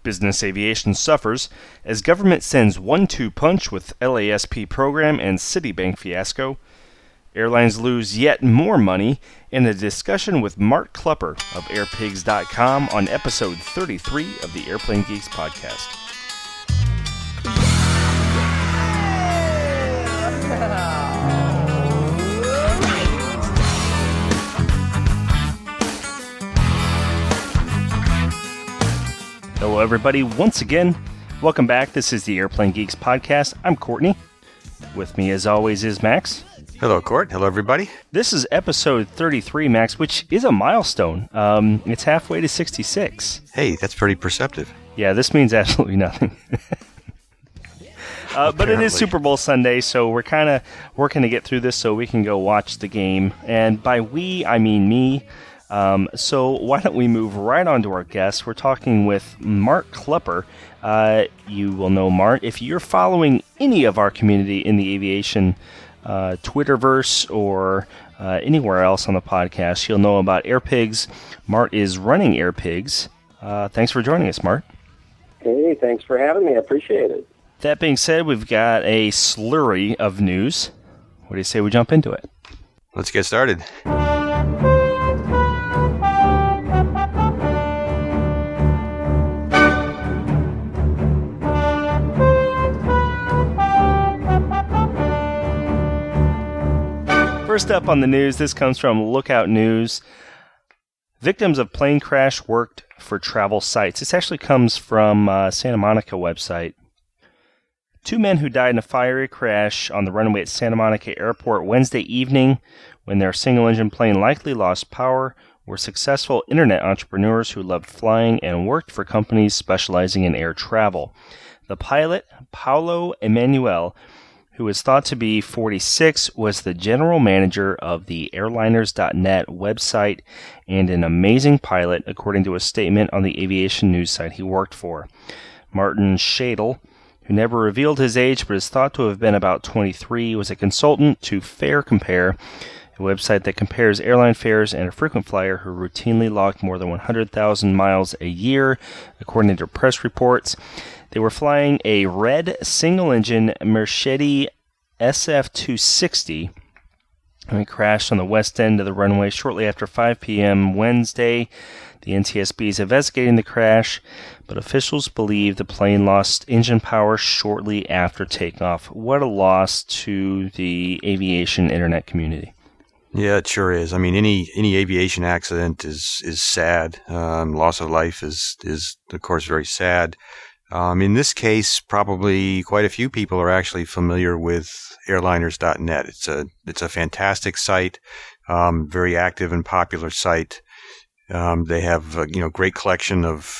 Business aviation suffers as government sends 1-2 punch with LASP program and Citibank fiasco. Airlines lose yet more money in a discussion with Mark Klepper of airpigs.com on episode 33 of the Airplane Geeks podcast. Hello, everybody. Once again, welcome back. This is the Airplane Geeks podcast. I'm Courtney. With me, as always, is Max. Hello, Court. Hello, everybody. This is episode 33, Max, which is a milestone. It's halfway to 66. Hey, that's pretty perceptive. Yeah, this means absolutely nothing. But it is Super Bowl Sunday, so we're kind of working to get through this so we can go watch the game. And by we, I mean me. So why don't we move right on to our guest? We're talking with Mark Klepper. You will know Mark if you're following any of our community in the aviation Twitterverse or anywhere else on the podcast. You'll know about AirPigs. Mart is running AirPigs. Thanks for joining us, Mart. Hey, thanks for having me. I appreciate it. That being said, we've got a slurry of news. What do you say we jump into it? Let's get started. First up on the news, this comes from Lookout News. Victims of plane crash worked for travel sites. This actually comes from Santa Monica website. 2 men who died in a fiery crash on the runway at Santa Monica Airport Wednesday evening when their single-engine plane likely lost power were successful internet entrepreneurs who loved flying and worked for companies specializing in air travel. The pilot, Paulo Emanuel, who is thought to be 46, was the general manager of the airliners.net website and an amazing pilot, according to a statement on the aviation news site he worked for. Martin Shadle, who never revealed his age but is thought to have been about 23, was a consultant to Fare Compare, a website that compares airline fares, and a frequent flyer who routinely logged more than 100,000 miles a year, according to press reports. They were flying a red single-engine Mercedes SF-260 and it crashed on the west end of the runway shortly after 5 p.m. Wednesday. The NTSB is investigating the crash, but officials believe the plane lost engine power shortly after takeoff. What a loss to the aviation internet community. Yeah, it sure is. I mean, any aviation accident is sad. Loss of life is of course very sad. In this case, probably quite a few people are actually familiar with airliners.net. It's a fantastic site, very active and popular site. They have a great collection of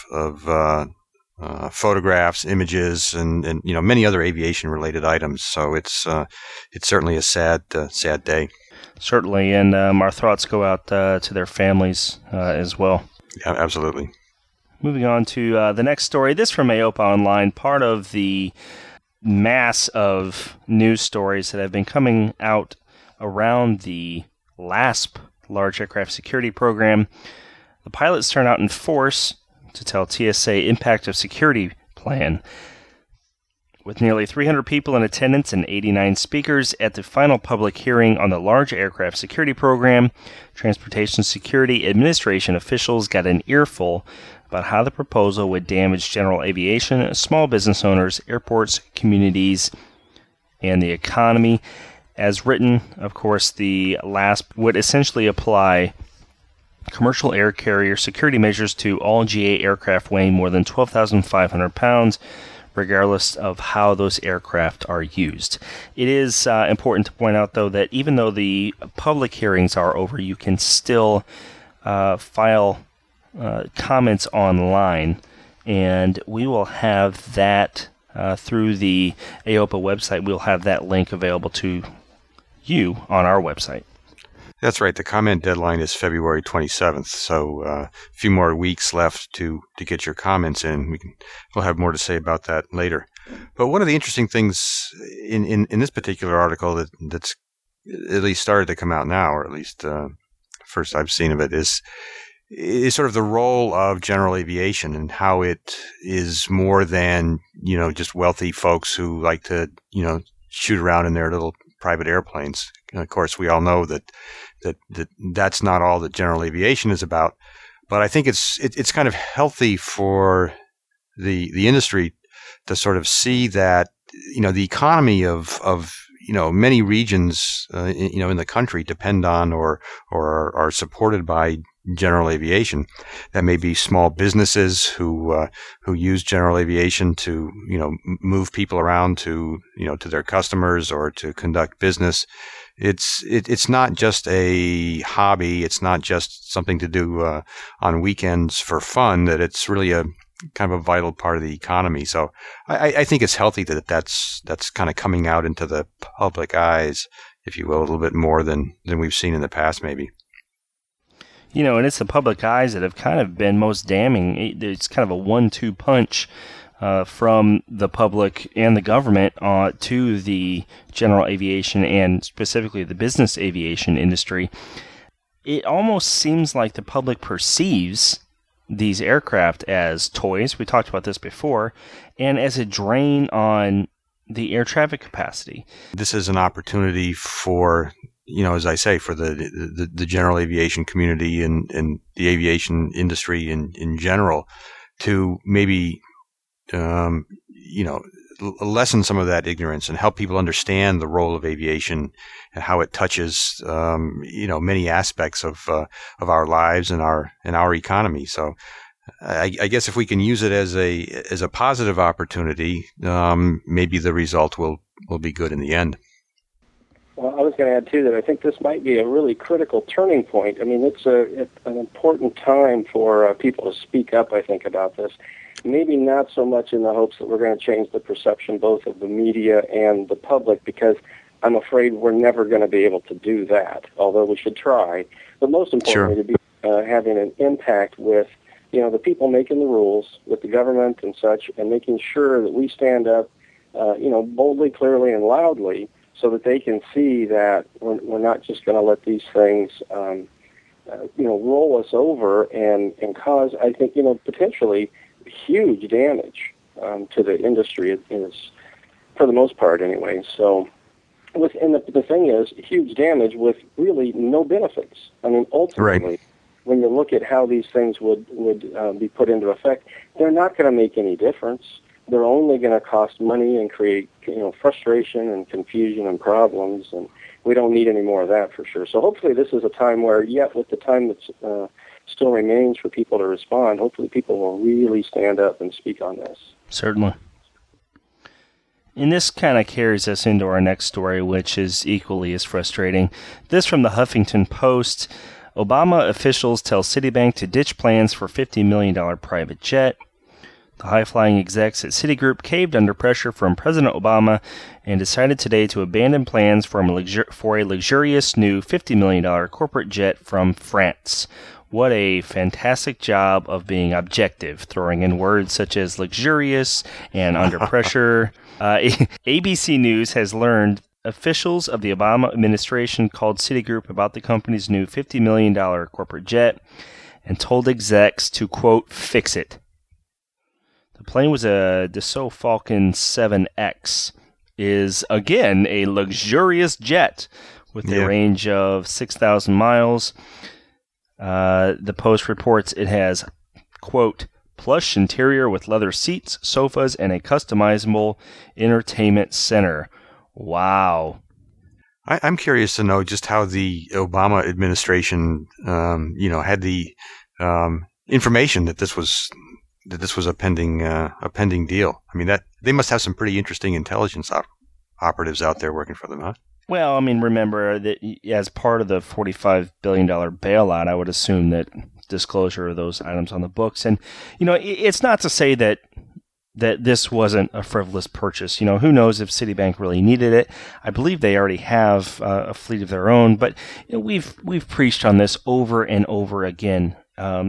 photographs, images, and many other aviation related items. So it's certainly a sad day. Certainly, and our thoughts go out to their families as well. Yeah, absolutely. Moving on to the next story. This from AOPA Online, part of the mass of news stories that have been coming out around the LASP, Large Aircraft Security Program. The pilots turn out in force to tell TSA impact of security plan. With nearly 300 people in attendance and 89 speakers at the final public hearing on the Large Aircraft Security Program, Transportation Security Administration officials got an earful about how the proposal would damage general aviation, small business owners, airports, communities, and the economy. As written, of course, the LASP would essentially apply commercial air carrier security measures to all GA aircraft weighing more than 12,500 pounds, regardless of how those aircraft are used. It is important to point out, though, that even though the public hearings are over, you can still file comments online, and we will have that through the AOPA website. We'll have that link available to you on our website. That's right. The comment deadline is February 27th, so a few more weeks left to get your comments in. We'll have more to say about that later. But one of the interesting things in this particular article that's at least started to come out now, or at least first I've seen of it, is is sort of the role of general aviation and how it is more than, just wealthy folks who like to, shoot around in their little private airplanes. And of course, we all know that's not all that general aviation is about. But I think it's kind of healthy for the industry to sort of see that, the economy of many regions, in the country depend on or are supported by general aviation. That may be small businesses who use general aviation to, move people around to their customers or to conduct business. It's not just a hobby. It's not just something to do on weekends for fun. That it's really a kind of a vital part of the economy. So I think it's healthy that's kind of coming out into the public eyes, if you will, a little bit more than we've seen in the past, maybe. And it's the public eyes that have kind of been most damning. It's kind of a 1-2 punch from the public and the government to the general aviation and specifically the business aviation industry. It almost seems like the public perceives these aircraft as toys, we talked about this before, and as a drain on the air traffic capacity. This is an opportunity for, as I say, for the general aviation community and the aviation industry in general to maybe, lessen some of that ignorance and help people understand the role of aviation and how it touches, many aspects of our lives and our economy. So I guess if we can use it as a positive opportunity, maybe the result will be good in the end. Well, I was going to add, too, that I think this might be a really critical turning point. I mean, it's an important time for people to speak up, I think, about this. Maybe not so much in the hopes that we're going to change the perception both of the media and the public, because I'm afraid we're never going to be able to do that, although we should try. But most importantly, to be having an impact with, the people making the rules, with the government and such, and making sure that we stand up, boldly, clearly, and loudly, so that they can see that we're not just going to let these things, roll us over and cause, I think, potentially huge damage to the industry. It is, for the most part, anyway. So, the thing is, huge damage with really no benefits. I mean, ultimately, right. When you look at how these things would be put into effect, they're not going to make any difference. They're only going to cost money and create, frustration and confusion and problems, and we don't need any more of that for sure. So hopefully this is a time where, with the time that's still remains for people to respond, hopefully people will really stand up and speak on this. Certainly. And this kind of carries us into our next story, which is equally as frustrating. This from the Huffington Post. Obama officials tell Citibank to ditch plans for $50 million private jet. The high-flying execs at Citigroup caved under pressure from President Obama and decided today to abandon plans for a luxurious new $50 million corporate jet from France. What a fantastic job of being objective, throwing in words such as luxurious and under pressure. ABC News has learned officials of the Obama administration called Citigroup about the company's new $50 million corporate jet and told execs to, quote, fix it. The plane was a Dassault Falcon 7X, is, again, a luxurious jet with a range of 6,000 miles. The Post reports it has, quote, plush interior with leather seats, sofas, and a customizable entertainment center. Wow. I'm curious to know just how the Obama administration, had the information that this was a pending deal. I mean, that they must have some pretty interesting intelligence operatives out there working for them, huh? Well, I mean, remember that as part of the $45 billion bailout, I would assume that disclosure of those items on the books. And, it's not to say that this wasn't a frivolous purchase. Who knows if Citibank really needed it. I believe they already have a fleet of their own, but we've preached on this over and over again.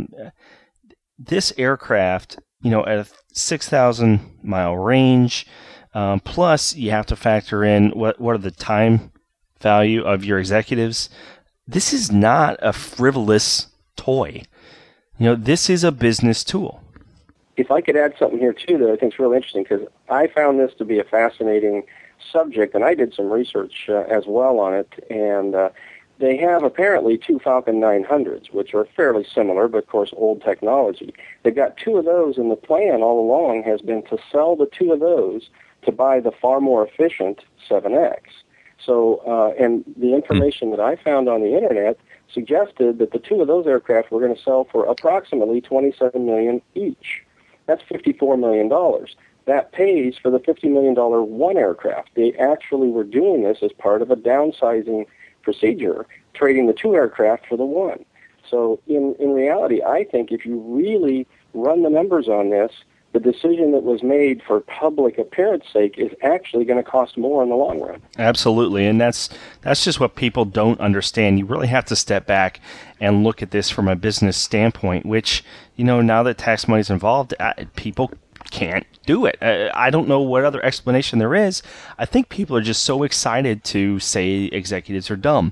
This aircraft, at a 6,000 mile range, plus you have to factor in what are the time value of your executives. This is not a frivolous toy. This is a business tool. If I could add something here, too, that I think is really interesting, because I found this to be a fascinating subject, and I did some research as well on it, and they have apparently 2 Falcon 900s, which are fairly similar, but of course old technology. They've got 2 of those, and the plan all along has been to sell the 2 of those to buy the far more efficient 7X. So, and the information that I found on the internet suggested that the 2 of those aircraft were going to sell for approximately $27 million each. That's $54 million. That pays for the $50 million one aircraft. They actually were doing this as part of a downsizing procedure, trading the 2 aircraft for the 1. So in reality, I think if you really run the numbers on this, the decision that was made for public appearance sake is actually going to cost more in the long run. Absolutely, and that's just what people don't understand. You really have to step back and look at this from a business standpoint, which, now that tax money is involved, people can't do it. I don't know what other explanation there is. I think people are just so excited to say executives are dumb.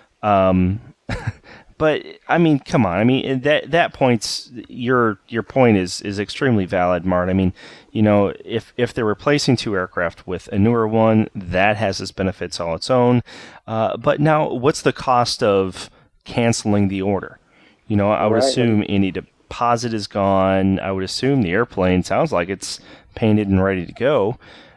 But I mean, come on. I mean, that point's your point is extremely valid, Mart. I mean, if they're replacing 2 aircraft with a newer one, that has its benefits all its own. But now, what's the cost of canceling the order? I would assume any deposit is gone. I would assume the airplane sounds like it's painted and ready to go.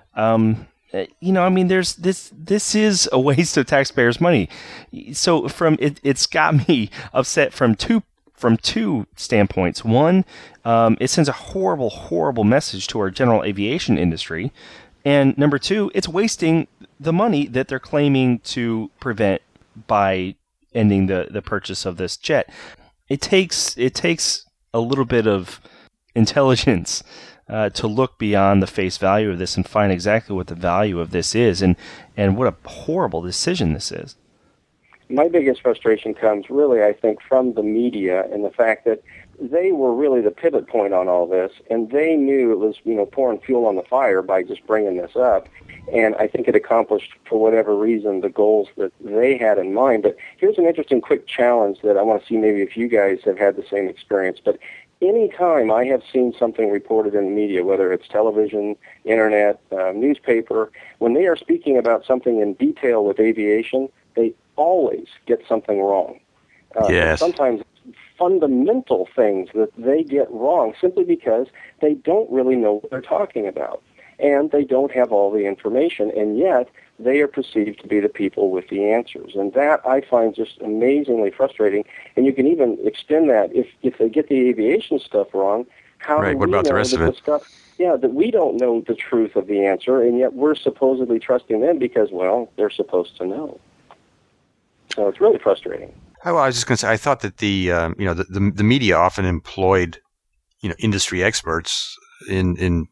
I mean, there's this is a waste of taxpayers' money. So it's got me upset from two standpoints. One, it sends a horrible message to our general aviation industry, and number 2, it's wasting the money that they're claiming to prevent by ending the purchase of this jet. It takes a little bit of intelligence to look beyond the face value of this and find exactly what the value of this is, and what a horrible decision this is. My biggest frustration comes really, I think, from the media and the fact that they were really the pivot point on all this, and they knew it was, pouring fuel on the fire by just bringing this up, and I think it accomplished, for whatever reason, the goals that they had in mind. But here's an interesting quick challenge that I want to see maybe if you guys have had the same experience. But any time I have seen something reported in the media, whether it's television, internet, newspaper, when they are speaking about something in detail with aviation, they always get something wrong. Yes. Sometimes fundamental things that they get wrong simply because they don't really know what they're talking about. And they don't have all the information, and yet they are perceived to be the people with the answers. And that I find just amazingly frustrating. And you can even extend that if they get the aviation stuff wrong, how right. do what we about know the rest of it? Stuff, that we don't know the truth of the answer, and yet we're supposedly trusting them because, well, they're supposed to know. So it's really frustrating. I was just going to say, I thought that the media often employed, industry experts in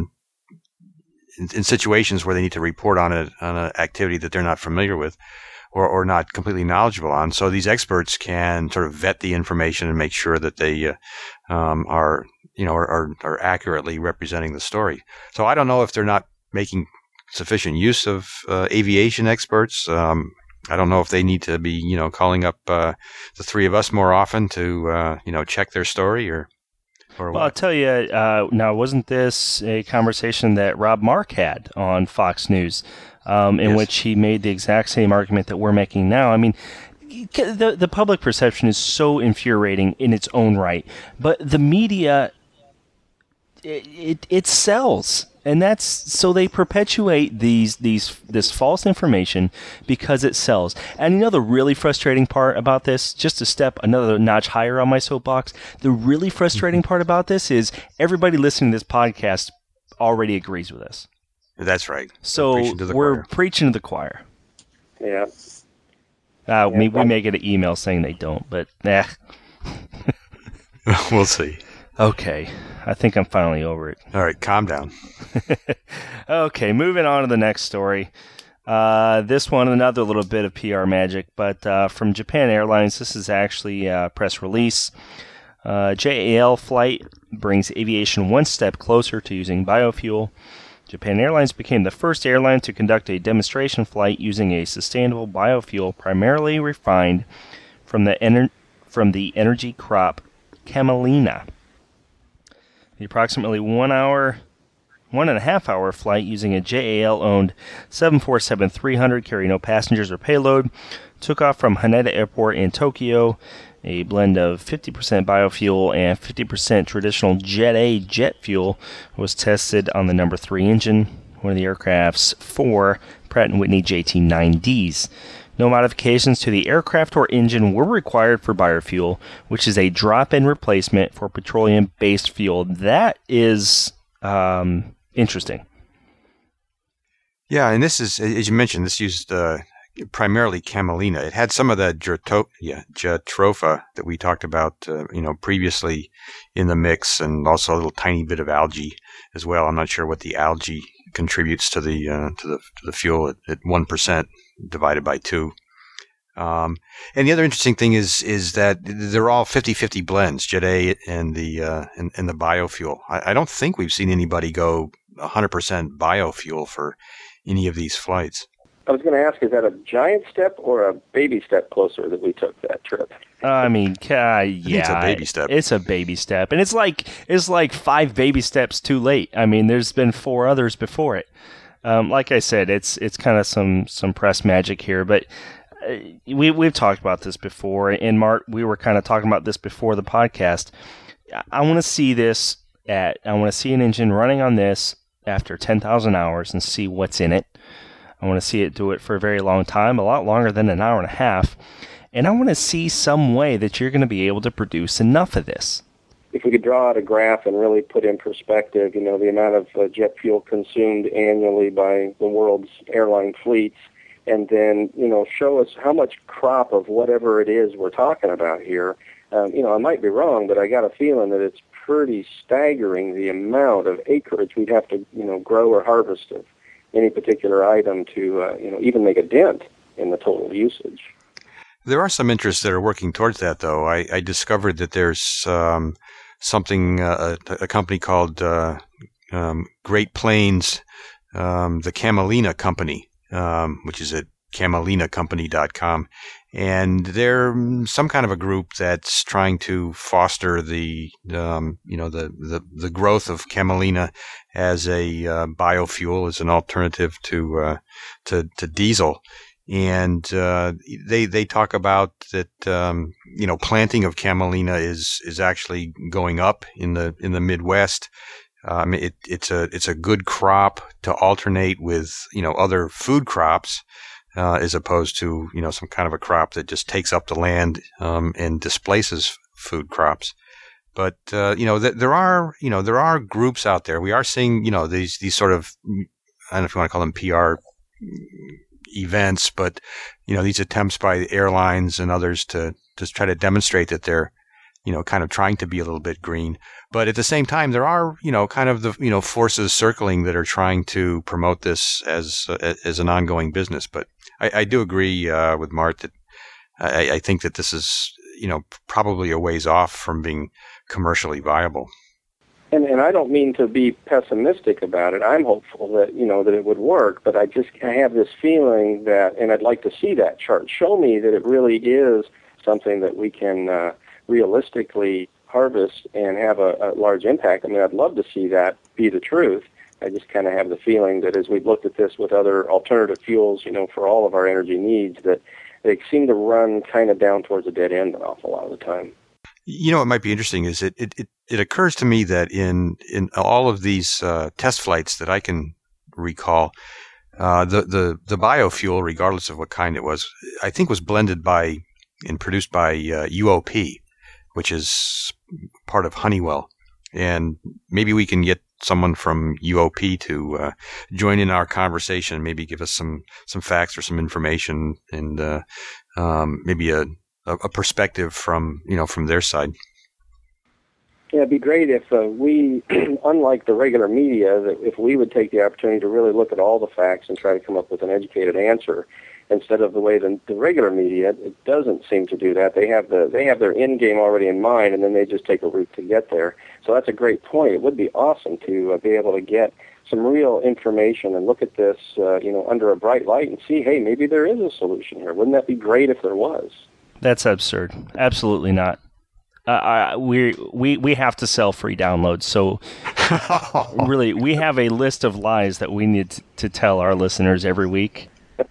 situations where they need to report on an activity that they're not familiar with or not completely knowledgeable on. So these experts can sort of vet the information and make sure that they are accurately representing the story. So I don't know if they're not making sufficient use of aviation experts. I don't know if they need to be, calling up the 3 of us more often to, check their story or well, what? I'll tell you, now, wasn't this a conversation that Rob Mark had on Fox News, in Yes. which he made the exact same argument that we're making now? I mean, the public perception is so infuriating in its own right, but the media, it sells. And that's so they perpetuate this false information because it sells. And the really frustrating part about this, just to step another notch higher on my soapbox, the really frustrating part about this is everybody listening to this podcast already agrees with us. That's right. So we're preaching to the choir. Yeah. We may get an email saying they don't, but We'll see. Okay. I think I'm finally over it. All right, calm down. Okay, moving on to the next story. This one, another little bit of PR magic, but from Japan Airlines, this is actually a press release. JAL flight brings aviation one step closer to using biofuel. Japan Airlines became the first airline to conduct a demonstration flight using a sustainable biofuel primarily refined from the energy crop Camelina. The approximately 1.5 hour flight using a JAL-owned 747-300 carrying no passengers or payload took off from Haneda Airport in Tokyo. A blend of 50% biofuel and 50% traditional Jet A jet fuel was tested on the number 3 engine, one of the aircraft's 4 Pratt & Whitney JT9Ds. No modifications to the aircraft or engine were required for biofuel, which is a drop-in replacement for petroleum-based fuel. That is interesting. Yeah, and this is, as you mentioned, this used primarily camelina. It had some of the jatropha that we talked about, previously in the mix, and also a little tiny bit of algae as well. I'm not sure what the algae contributes to the fuel at 1% divided by 2. And the other interesting thing is that they're all 50-50 blends, Jet A and the biofuel. I don't think we've seen anybody go 100% biofuel for any of these flights. I was going to ask, is that a giant step or a baby step closer that we took that trip? I mean, yeah, it's a baby step. It's a baby step, and it's like 5 baby steps too late. I mean, there's been 4 others before it. Like I said, it's kind of some press magic here, but we've talked about this before, and Mark, we were kind of talking about this before the podcast. I want to see I want to see an engine running on this after 10,000 hours and see what's in it. I want to see it do it for a very long time, a lot longer than an hour and a half. And I want to see some way that you're going to be able to produce enough of this. If we could draw out a graph and really put in perspective, the amount of jet fuel consumed annually by the world's airline fleets, and then, show us how much crop of whatever it is we're talking about here. I might be wrong, but I got a feeling that it's pretty staggering the amount of acreage we'd have to, grow or harvest of any particular item to, even make a dent in the total usage. There are some interests that are working towards that, though. I discovered that there's something, a company called Great Plains, the Camelina Company, which is at camelinacompany.com. And they're some kind of a group that's trying to foster the growth of camelina as a biofuel, as an alternative to diesel. And they talk about that planting of camelina is actually going up in the Midwest. It's a good crop to alternate with other food crops, as opposed to some kind of a crop that just takes up the land and displaces food crops. But there are groups out there. We are seeing these sort of, I don't know if you want to call them PR events, but these attempts by the airlines and others to just try to demonstrate that they're kind of trying to be a little bit green. But at the same time, there are kind of the forces circling that are trying to promote this as an ongoing business. But I do agree with Mart that I think that this is probably a ways off from being commercially viable. And I don't mean to be pessimistic about it. I'm hopeful that that it would work, but I have this feeling that, and I'd like to see that chart show me that it really is something that we can realistically harvest and have a large impact. I mean, I'd love to see that be the truth. I just kind of have the feeling that as we've looked at this with other alternative fuels, for all of our energy needs, that they seem to run kind of down towards a dead end an awful lot of the time. What might be interesting is it occurs to me that in all of these test flights that I can recall, the biofuel, regardless of what kind it was, I think was blended by and produced by UOP, which is part of Honeywell. And maybe we can get someone from UOP to join in our conversation, maybe give us some facts or some information, and maybe a perspective from their side. Yeah, it'd be great if we, unlike the regular media, that if we would take the opportunity to really look at all the facts and try to come up with an educated answer, instead of the way the regular media, it doesn't seem to do that. They have their end game already in mind, and then they just take a route to get there. So that's a great point. It would be awesome to be able to get some real information and look at this, under a bright light and see, hey, maybe there is a solution here. Wouldn't that be great if there was? That's absurd. Absolutely not. we have to sell free downloads. So really, we have a list of lies that we need to tell our listeners every week.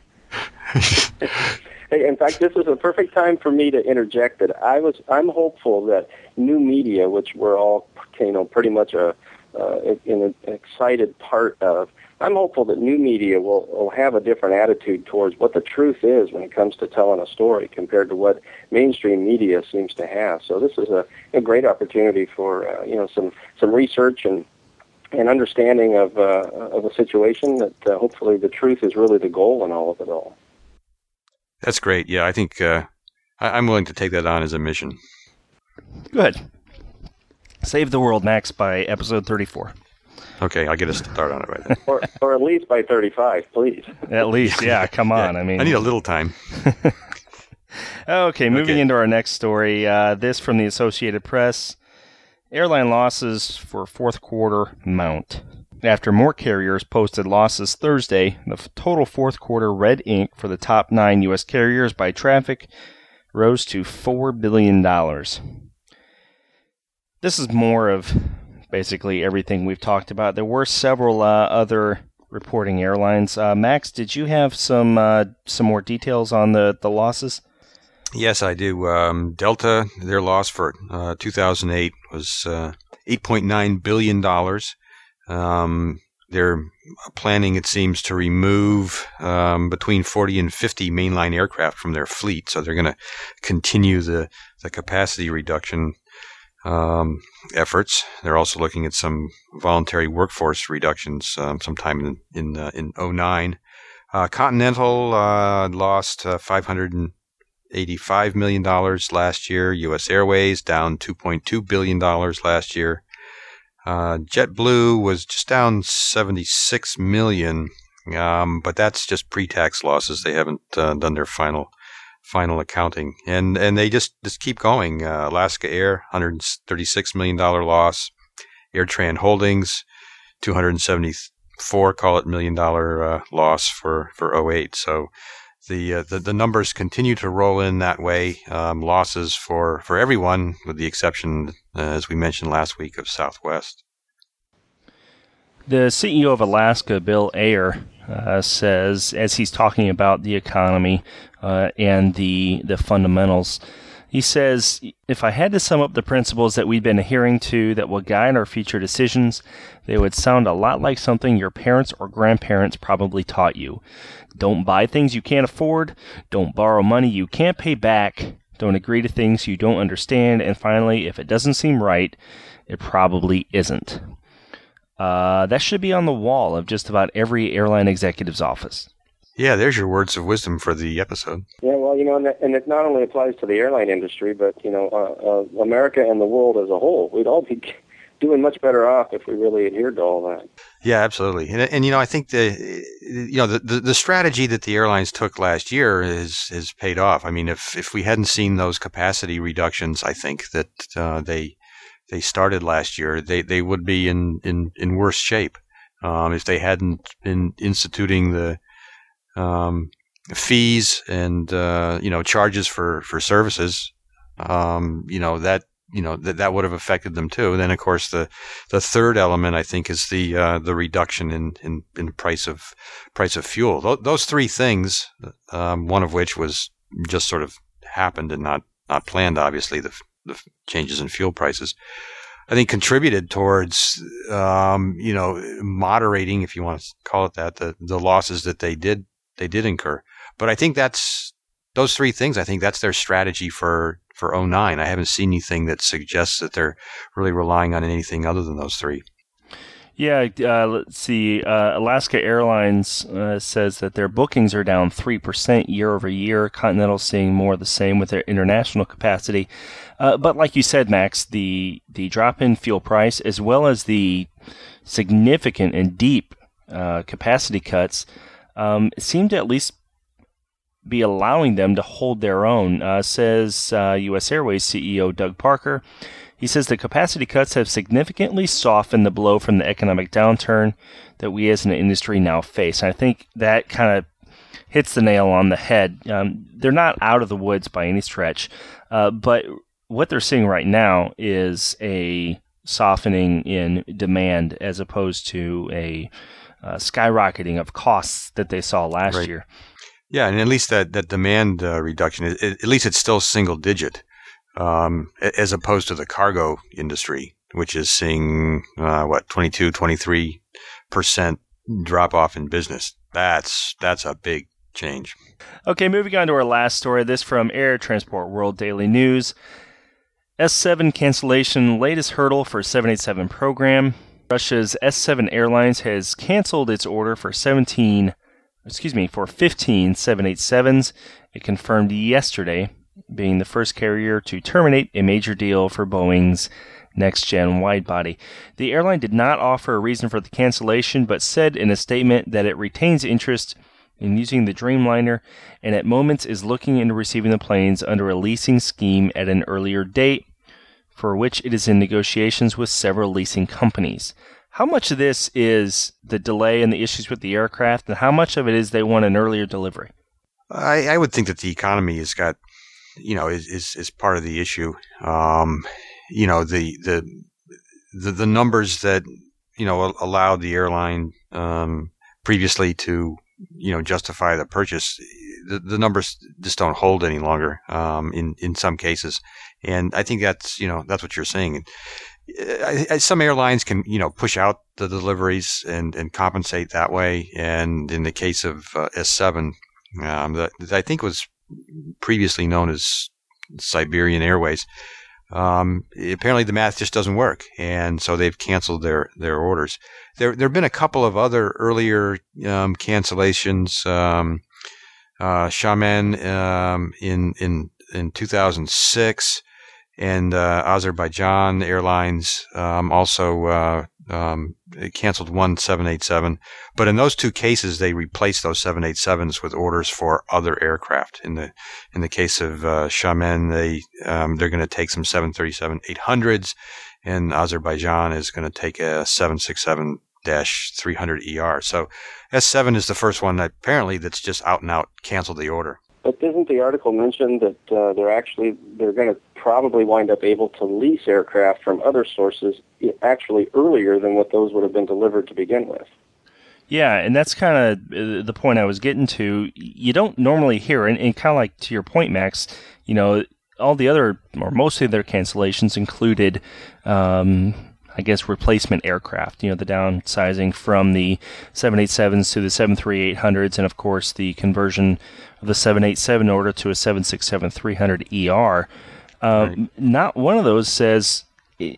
Hey, in fact, this is a perfect time for me to interject that I'm hopeful that new media, which we're all pretty much in an excited part of, I'm hopeful that new media will have a different attitude towards what the truth is when it comes to telling a story compared to what mainstream media seems to have. So this is a great opportunity for some research and understanding of a situation that hopefully the truth is really the goal in all of it all. That's great. Yeah, I think I'm willing to take that on as a mission. Good. Save the world, Max, by episode 34. Okay, I'll get a start on it right then. or at least by 35, please. At least, yeah, come on. Yeah, I need a little time. Okay, moving into our next story. This from the Associated Press. Airline losses for fourth quarter mount. After more carriers posted losses Thursday, the total fourth quarter red ink for the top 9 U.S. carriers by traffic rose to $4 billion. This is more of basically everything we've talked about. There were several other reporting airlines. Max, did you have some more details on the losses? Yes, I do. Delta, their loss for 2008 was $8.9 billion. They're planning, it seems, to remove between 40 and 50 mainline aircraft from their fleet. So they're going to continue the capacity reduction efforts. They're also looking at some voluntary workforce reductions sometime in 2009. Continental lost $585 million last year. U.S. Airways down $2.2 billion last year. JetBlue was just down $76 million, but that's just pre-tax losses. They haven't done their final accounting, and they just keep going. Alaska Air, $136 million loss. AirTran Holdings, $274 million loss for 2008. So the numbers continue to roll in that way. Losses for everyone, with the exception, as we mentioned last week, of Southwest. The CEO of Alaska, Bill Ayer, says, as he's talking about the economy and the fundamentals, he says, if I had to sum up the principles that we've been adhering to that will guide our future decisions, they would sound a lot like something your parents or grandparents probably taught you. Don't buy things you can't afford. Don't borrow money you can't pay back. Don't agree to things you don't understand. And finally, if it doesn't seem right, it probably isn't. That should be on the wall of just about every airline executive's office. Yeah, there's your words of wisdom for the episode. Yeah, well, and it not only applies to the airline industry, but, America and the world as a whole. We'd all be doing much better off if we really adhered to all that. Yeah, absolutely. And I think the strategy that the airlines took last year has paid off. I mean, if we hadn't seen those capacity reductions, I think that they started last year, they would be in worse shape. If they hadn't been instituting the fees and charges for services, that would have affected them too. And then, of course, the third element, I think, is the reduction in price of fuel. Those three things, one of which was just sort of happened and not planned. Obviously, the changes in fuel prices, I think, contributed towards moderating, if you want to call it that, the losses that they did incur. But I think that's those three things. I think that's their strategy for 2009. I haven't seen anything that suggests that they're really relying on anything other than those three. Yeah, let's see. Alaska Airlines says that their bookings are down 3% year over year. Continental seeing more of the same with their international capacity. But like you said, Max, the drop in fuel price, as well as the significant and deep capacity cuts, seem to at least be allowing them to hold their own, says U.S. Airways CEO Doug Parker. He says the capacity cuts have significantly softened the blow from the economic downturn that we as an industry now face. And I think that kind of hits the nail on the head. They're not out of the woods by any stretch, but what they're seeing right now is a softening in demand as opposed to a skyrocketing of costs that they saw last year. Yeah, and at least that demand reduction, at least it's still single digit, as opposed to the cargo industry, which is seeing, 22, 23% drop off in business. That's a big change. Okay, moving on to our last story. This from Air Transport World Daily News. S7 cancellation, latest hurdle for 787 program. Russia's S7 Airlines has canceled its order for 15 787s. It confirmed yesterday, being the first carrier to terminate a major deal for Boeing's next-gen widebody. The airline did not offer a reason for the cancellation, but said in a statement that it retains interest in using the Dreamliner and at moments is looking into receiving the planes under a leasing scheme at an earlier date, for which it is in negotiations with several leasing companies. How much of this is the delay and the issues with the aircraft, and how much of it is they want an earlier delivery? I would think that the economy has got, is part of the issue. The numbers that, allowed the airline previously to, justify the purchase, the numbers just don't hold any longer in some cases. And I think that's what you're saying. Some airlines can, push out the deliveries and compensate that way. And in the case of S7, that I think was previously known as Siberian Airways, apparently the math just doesn't work, and so they've canceled their orders. There have been a couple of other earlier cancellations. Xiamen in 2006, and Azerbaijan Airlines also canceled one 787. But in those two cases, they replaced those 787s with orders for other aircraft. In the case of Xiamen, they're going to take some 737-800s, and Azerbaijan is going to take a 767-300ER. So S7 is the first one that's just out and out canceled the order. But doesn't the article mention that they're going to probably wind up able to lease aircraft from other sources actually earlier than what those would have been delivered to begin with? Yeah, and that's kind of the point I was getting to. You don't normally hear, and kind of like to your point, Max, all the other, or most of their cancellations included, replacement aircraft, the downsizing from the 787s to the 737-800s, and of course the conversion of the 787 order to a 767-300ER. Right. Not one of those says, we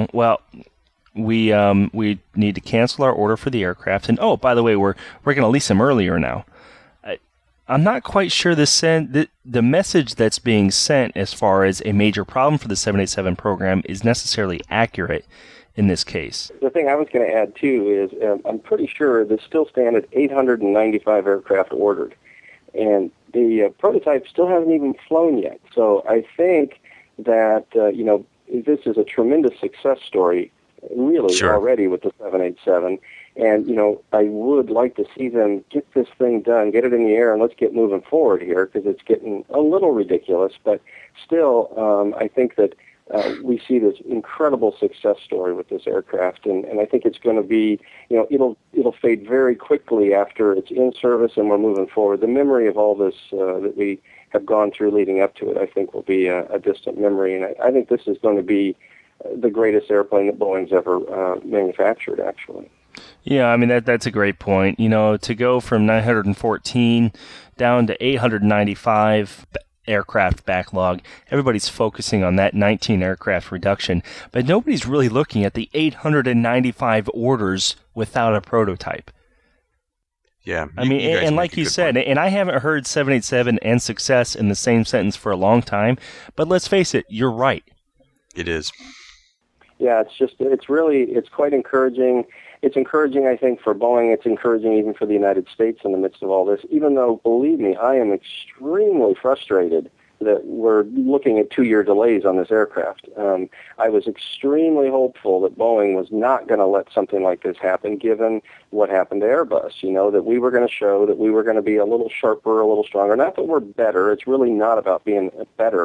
need to cancel our order for the aircraft, and by the way, we're going to lease them earlier now. I'm not quite sure the message that's being sent as far as a major problem for the 787 program is necessarily accurate in this case. The thing I was going to add, too, is I'm pretty sure they still stand at 895 aircraft ordered, and the prototype still haven't even flown yet. So I think that, this is a tremendous success story, really, Sure. already with the 787. And, I would like to see them get this thing done, get it in the air, and let's get moving forward here, because it's getting a little ridiculous. But still, I think that we see this incredible success story with this aircraft, and I think it's going to be, it'll fade very quickly after it's in service and we're moving forward. The memory of all this that we have gone through leading up to it, I think, will be a distant memory, and I think this is going to be the greatest airplane that Boeing's ever manufactured, actually. Yeah, I mean, that's a great point. To go from 914 down to 895 aircraft backlog, everybody's focusing on that 19 aircraft reduction, but nobody's really looking at the 895 orders without a prototype. Yeah. I mean, and like you said, point. And I haven't heard 787 and success in the same sentence for a long time, but let's face it, you're right. It is. Yeah, it's quite encouraging. It's encouraging, I think, for Boeing. It's encouraging even for the United States in the midst of all this, even though, believe me, I am extremely frustrated that we're looking at 2-year delays on this aircraft. I was extremely hopeful that Boeing was not going to let something like this happen, given what happened to Airbus, that we were going to show that we were going to be a little sharper, a little stronger. Not that we're better. It's really not about being better.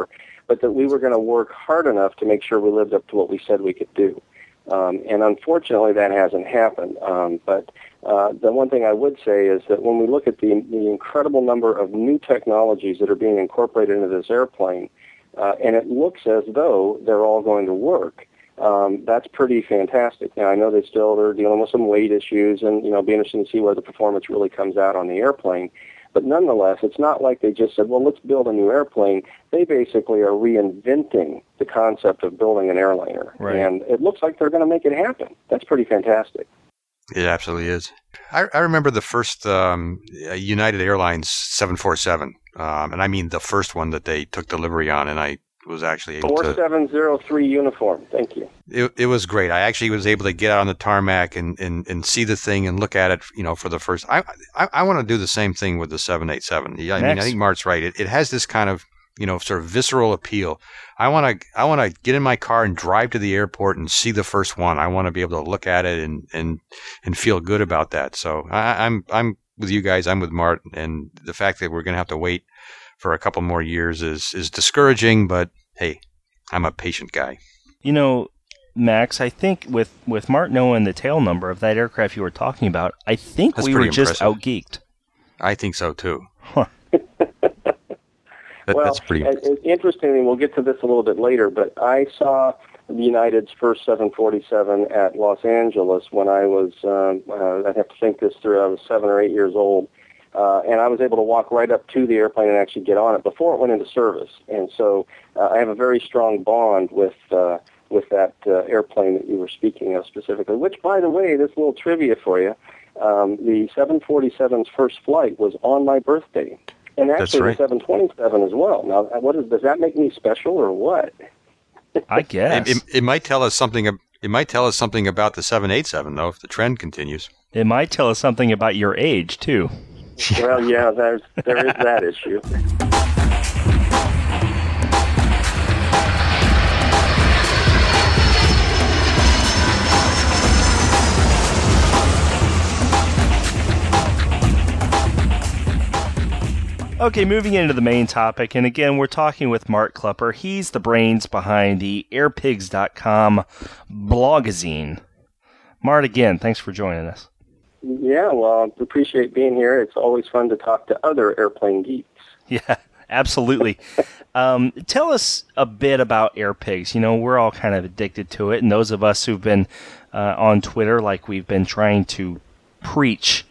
but that we were going to work hard enough to make sure we lived up to what we said we could do. And unfortunately, that hasn't happened. But the one thing I would say is that when we look at the incredible number of new technologies that are being incorporated into this airplane, and it looks as though they're all going to work, that's pretty fantastic. Now, I know they're dealing with some weight issues, and it'll be interesting to see where the performance really comes out on the airplane. But nonetheless, it's not like they just said, well, let's build a new airplane. They basically are reinventing the concept of building an airliner. Right. And it looks like they're going to make it happen. That's pretty fantastic. It absolutely is. I remember the first United Airlines 747, and I mean the first one that they took delivery on, and I was actually able 4703 uniform. Thank you. It was great. I actually was able to get out on the tarmac and see the thing and look at it, for the first. I want to do the same thing with the 787. I think Mart's right. It has this kind of sort of visceral appeal. I want to get in my car and drive to the airport and see the first one. I want to be able to look at it and feel good about that. So I'm with you guys. I'm with Mart, and the fact that we're going to have to wait for a couple more years is discouraging, but hey, I'm a patient guy. Max, I think with Mart knowing the tail number of that aircraft you were talking about, I think That's we were impressive. just out-geeked. I think so, too. Huh. That's pretty impressive. Interestingly, we'll get to this a little bit later, but I saw United's first 747 at Los Angeles when I was, I'd have to think this through, I was 7 or 8 years old. And I was able to walk right up to the airplane and actually get on it before it went into service. And so I have a very strong bond with that airplane that you were speaking of specifically, which, by the way, this little trivia for you, the 747's first flight was on my birthday. And actually That's right. The 727 as well. Now, does that make me special or what? I guess. It might tell us something. It might tell us something about the 787, though, if the trend continues. It might tell us something about your age, too. Well, yeah, there is that issue. Okay, moving into the main topic, and again, we're talking with Mart Klepper. He's the brains behind the airpigs.com blogazine. Mart, again, thanks for joining us. Yeah, well, I appreciate being here. It's always fun to talk to other airplane geeks. Yeah, absolutely. Tell us a bit about AirPigs. We're all kind of addicted to it, and those of us who've been on Twitter, like we've been trying to preach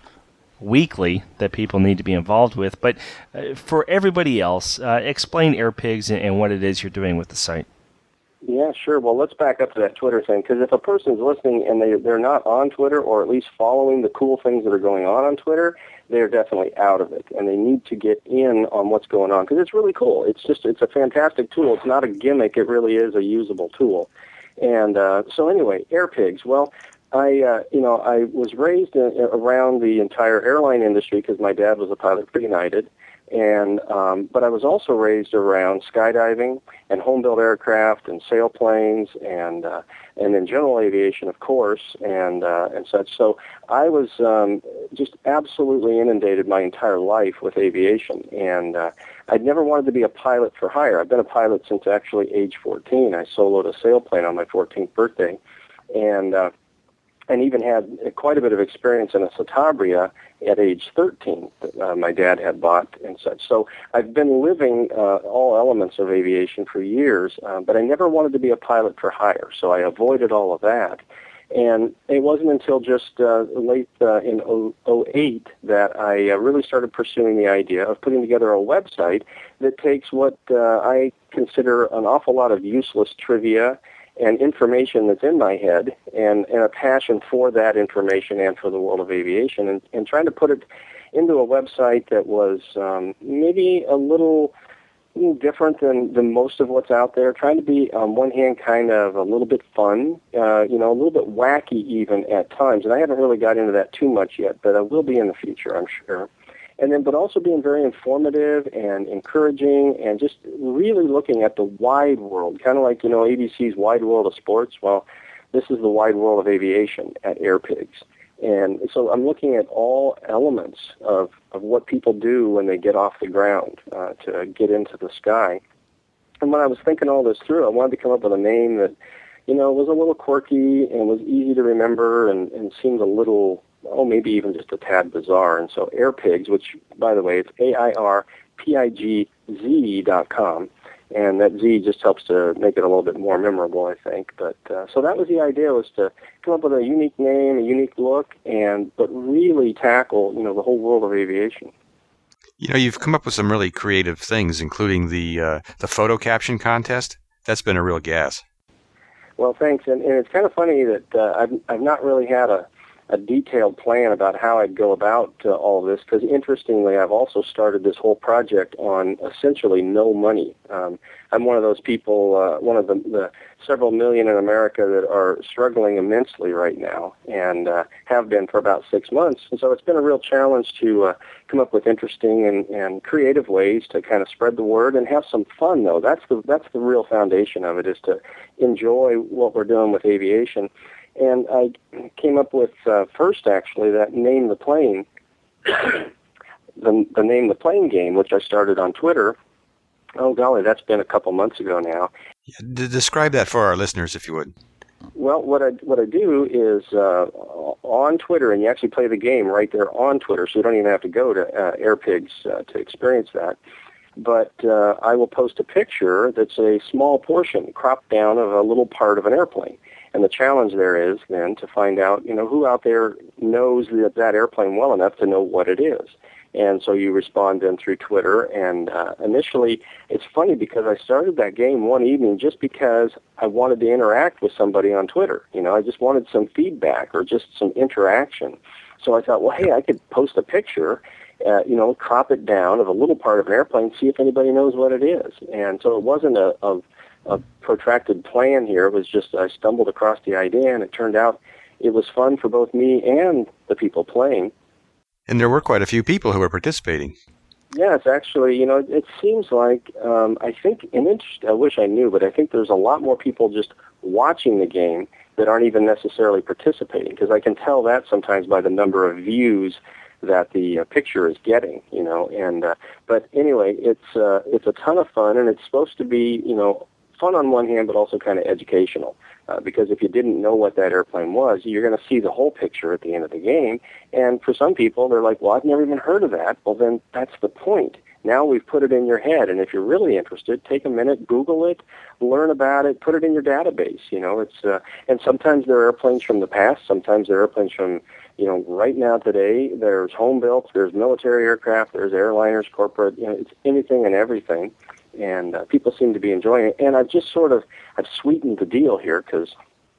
weekly that people need to be involved with. But for everybody else, explain AirPigs and what it is you're doing with the site. Yeah, sure. Well, let's back up to that Twitter thing, because if a person's listening and they're not on Twitter, or at least following the cool things that are going on Twitter, they're definitely out of it, and they need to get in on what's going on, because it's really cool. It's a fantastic tool. It's not a gimmick. It really is a usable tool. And so anyway, AirPigs. Well, I was raised around the entire airline industry because my dad was a pilot for United. But I was also raised around skydiving and home-built aircraft and sailplanes and then general aviation, of course, and such. So I was just absolutely inundated my entire life with aviation, and I'd never wanted to be a pilot for hire. I've been a pilot since actually age 14. I soloed a sailplane on my 14th birthday, and even had quite a bit of experience in a Citabria at age 13 that my dad had bought and such. So I've been living all elements of aviation for years, but I never wanted to be a pilot for hire, so I avoided all of that. And it wasn't until just late in 2008 that I really started pursuing the idea of putting together a website that takes what I consider an awful lot of useless trivia and information that's in my head, and a passion for that information and for the world of aviation, and trying to put it into a website that was maybe a little different than most of what's out there, trying to be, on one hand, kind of a little bit fun, a little bit wacky even at times, and I haven't really got into that too much yet, but I will be in the future, I'm sure. But also being very informative and encouraging, and just really looking at the wide world, kind of like, ABC's Wide World of Sports. Well, this is the wide world of aviation at AirPigs. And so I'm looking at all elements of what people do when they get off the ground to get into the sky. And when I was thinking all this through, I wanted to come up with a name that, was a little quirky and was easy to remember and seemed a little, maybe even just a tad bizarre. And so AirPigs, which, by the way, it's AIRPIGZ.com. And that Z just helps to make it a little bit more memorable, I think. But so that was the idea, was to come up with a unique name, a unique look, but really tackle, the whole world of aviation. You've come up with some really creative things, including the photo caption contest. That's been a real gas. Well, thanks. And it's kind of funny that I've not really had a detailed plan about how I'd go about all of this, because interestingly, I've also started this whole project on essentially no money. I'm one of those people, one of the several million in America that are struggling immensely right now, and have been for about 6 months. And so it's been a real challenge to come up with interesting and creative ways to kind of spread the word and have some fun, though. That's the real foundation of it, is to enjoy what we're doing with aviation. And I came up with first, actually, that Name the Plane, the Name the Plane game, which I started on Twitter. Oh, golly, that's been a couple months ago now. Yeah, describe that for our listeners, if you would. Well, what I do is on Twitter, and you actually play the game right there on Twitter, so you don't even have to go to AirPigs to experience that. But I will post a picture that's a small portion, cropped down, of a little part of an airplane. And the challenge there is then to find out, who out there knows that airplane well enough to know what it is. And so you respond then through Twitter. And initially, it's funny because I started that game one evening just because I wanted to interact with somebody on Twitter. I just wanted some feedback or just some interaction. So I thought, well, hey, I could post a picture, crop it down of a little part of an airplane, see if anybody knows what it is. And so it wasn't a protracted plan here. It was just I stumbled across the idea, and it turned out it was fun for both me and the people playing. And there were quite a few people who were participating. Yeah, it's actually, it seems like, I think, I wish I knew, but I think there's a lot more people just watching the game that aren't even necessarily participating, because I can tell that sometimes by the number of views that the picture is getting, but anyway, it's a ton of fun, and it's supposed to be, fun on one hand, but also kind of educational. Because if you didn't know what that airplane was, you're going to see the whole picture at the end of the game. And for some people, they're like, well, I've never even heard of that. Well, then that's the point. Now we've put it in your head. And if you're really interested, take a minute, Google it, learn about it, put it in your database. And sometimes there are airplanes from the past. Sometimes there are airplanes from, right now today. There's home built, there's military aircraft, there's airliners, corporate, it's anything and everything. And people seem to be enjoying it. And I've sweetened the deal here, because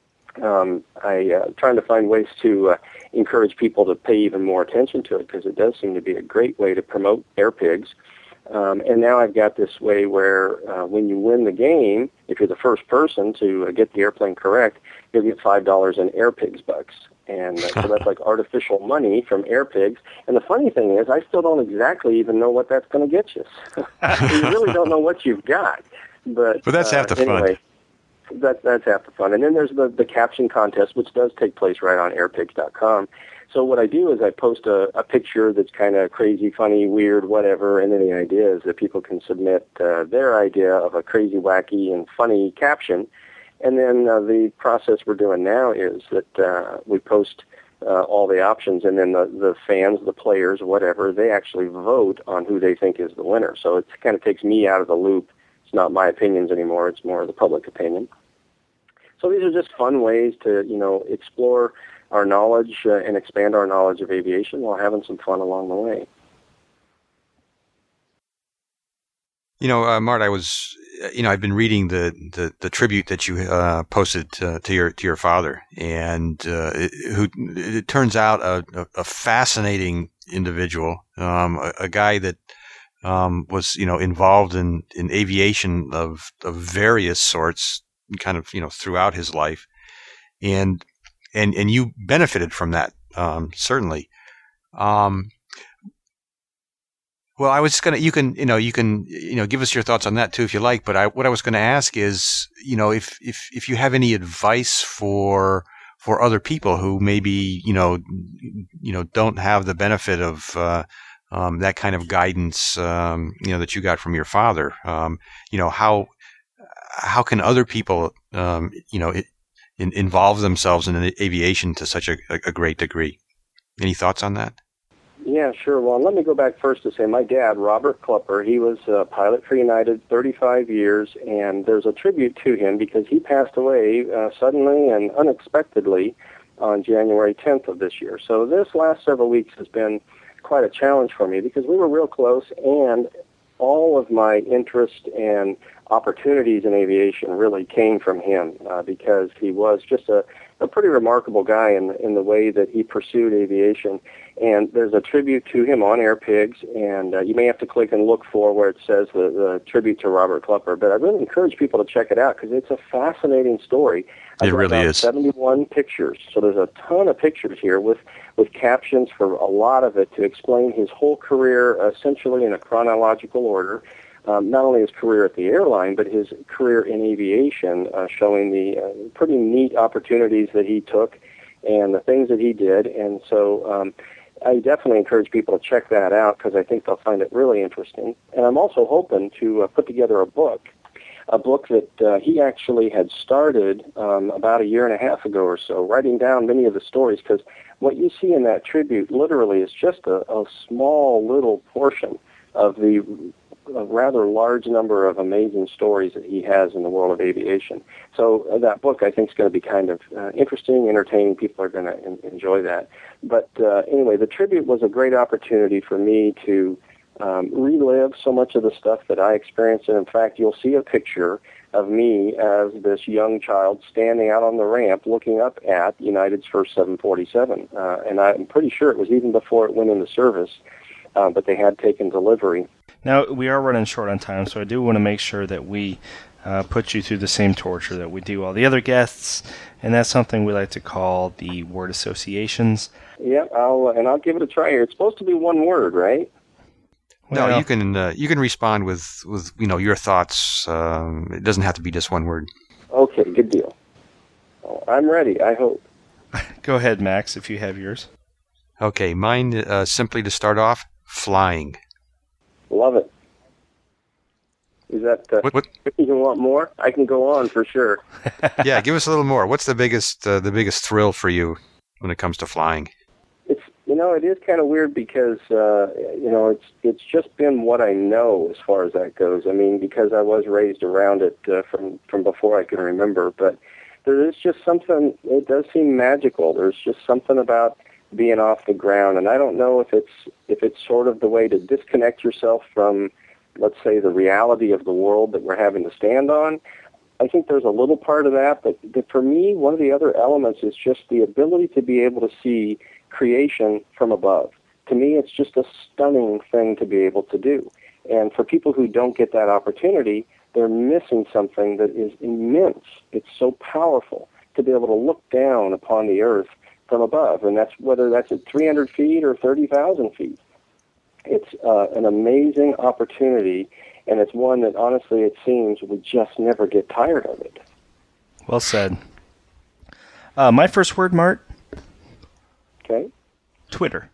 I'm trying to find ways to encourage people to pay even more attention to it, because it does seem to be a great way to promote AirPigs. And now I've got this way where when you win the game, if you're the first person to get the airplane correct, you'll get $5 in AirPigs bucks. And so that's like artificial money from AirPigs. And the funny thing is, I still don't exactly even know what that's going to get you. So you really don't know what you've got. But that's half the anyway, fun. That's half the fun. And then there's the caption contest, which does take place right on airpigs.com. So what I do is I post a picture that's kind of crazy, funny, weird, whatever, and then the idea is that people can submit their idea of a crazy, wacky, and funny caption. And then the process we're doing now is that we post all the options, and then the fans, the players, whatever, they actually vote on who they think is the winner. So it kind of takes me out of the loop. It's not my opinions anymore. It's more of the public opinion. So these are just fun ways to, explore our knowledge and expand our knowledge of aviation while having some fun along the way. Mart, I've been reading the tribute that you posted to your father, and it turns out a fascinating individual, a guy that was involved in aviation of various sorts, kind of throughout his life, and you benefited from that, certainly. Well, I was gonna. You can give us your thoughts on that too if you like. But what I was going to ask is, if you have any advice for other people who maybe don't have the benefit of that kind of guidance, that you got from your father. How how can other people, involve themselves in aviation to such a great degree? Any thoughts on that? Yeah, sure. Well, let me go back first to say my dad, Robert Klupper, he was a pilot for United 35 years, and there's a tribute to him because he passed away suddenly and unexpectedly on January 10th of this year. So this last several weeks has been quite a challenge for me because we were real close, and all of my interest and opportunities in aviation really came from him because he was just a pretty remarkable guy in the way that he pursued aviation. And there's a tribute to him on AirPigs, and you may have to click and look for where it says the tribute to Robert Klupper. But I really encourage people to check it out because it's a fascinating story. It really is. 71 pictures, so there's a ton of pictures here with captions for a lot of it to explain his whole career essentially in a chronological order. Not only his career at the airline, but his career in aviation, showing the pretty neat opportunities that he took and the things that he did. And so I definitely encourage people to check that out because I think they'll find it really interesting. And I'm also hoping to put together a book that he actually had started about a year and a half ago or so, writing down many of the stories, because what you see in that tribute literally is just a small little portion of the a rather large number of amazing stories that he has in the world of aviation. So that book, I think, is going to be kind of interesting, entertaining. People are going to enjoy that. But anyway, the tribute was a great opportunity for me to relive so much of the stuff that I experienced. And in fact, you'll see a picture of me as this young child standing out on the ramp looking up at United's first 747. And I'm pretty sure it was even before it went into service, but they had taken delivery. Now, we are running short on time, so I do want to make sure that we put you through the same torture that we do all the other guests, and that's something we like to call the word associations. Yeah, I'll give it a try here. It's supposed to be one word, right? Well, no, you can respond with your thoughts. It doesn't have to be just one word. Okay, good deal. I'm ready, I hope. Go ahead, Max, if you have yours. Okay, mine, simply to start off, flying. Love it. Is that what? You want more? I can go on for sure. Yeah, give us a little more. What's the biggest thrill for you when it comes to flying? It is kind of weird because it's just been what I know as far as that goes. I mean, because I was raised around it from before I can remember. But there is just something. It does seem magical. There's just something about being off the ground, and I don't know if it's sort of the way to disconnect yourself from, let's say, the reality of the world that we're having to stand on. I think there's a little part of that, but for me, one of the other elements is just the ability to be able to see creation from above. To me, it's just a stunning thing to be able to do. And for people who don't get that opportunity, they're missing something that is immense. It's so powerful to be able to look down upon the earth from above, and that's whether that's at 300 feet or 30,000 feet. It's an amazing opportunity, and it's one that, honestly, it seems we just never get tired of it. Well said. My first word, Mart. Okay. Twitter.